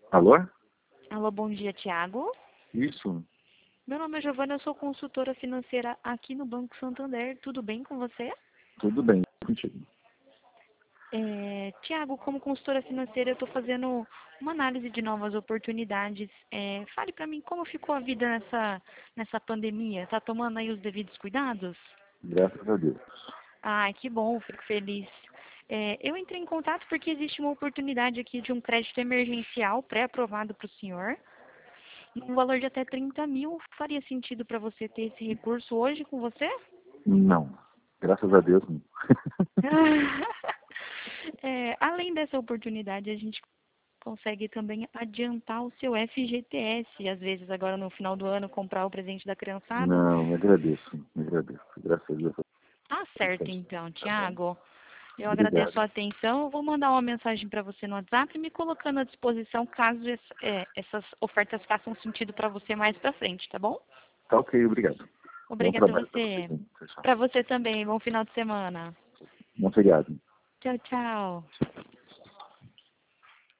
Alô? Alô, bom dia, Tiago. Isso, Meu nome é Giovana, eu sou consultora financeira aqui no Banco Santander. Tudo bem com você? tudo bem contigo. Tiago, como consultora financeira, eu estou fazendo uma análise de novas oportunidades. Fale para mim como ficou a vida nessa pandemia. Está tomando aí os devidos cuidados? Graças a Deus. Ai, que bom, fico feliz. Eu entrei em contato porque existe uma oportunidade aqui de um crédito emergencial pré-aprovado para o senhor, um valor de até 30 mil. Faria sentido para você ter esse recurso hoje com você? Não, graças a Deus não. Além dessa oportunidade, a gente consegue também adiantar o seu FGTS, às vezes agora no final do ano comprar o presente da criançada. Não, me agradeço, me agradeço. Graças a Deus. Tá certo então, Tá bom? Tiago. Eu agradeço Obrigado. a atenção. Eu vou mandar uma mensagem para você no WhatsApp, me colocando à disposição caso essas ofertas façam sentido para você mais para frente, tá bom? Tá ok, obrigado. Bom Obrigada a trabalho para você. você. Sim. Tchau, tchau. Para você também. Bom final de semana. Bom feriado. Tchau, tchau.